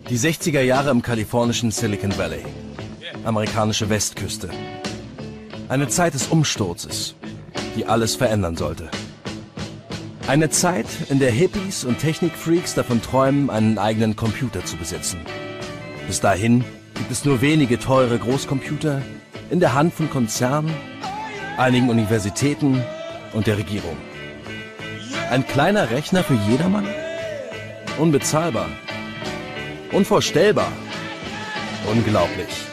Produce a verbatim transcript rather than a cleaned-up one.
Die sechziger Jahre im kalifornischen Silicon Valley. Amerikanische Westküste. Eine Zeit des Umsturzes, die alles verändern sollte. Eine Zeit, in der Hippies und Technikfreaks davon träumen, einen eigenen Computer zu besitzen. Bis dahin gibt es nur wenige teure Großcomputer in der Hand von Konzernen, einigen Universitäten und der Regierung. Ein kleiner Rechner für jedermann? Unbezahlbar. Unvorstellbar. Unglaublich.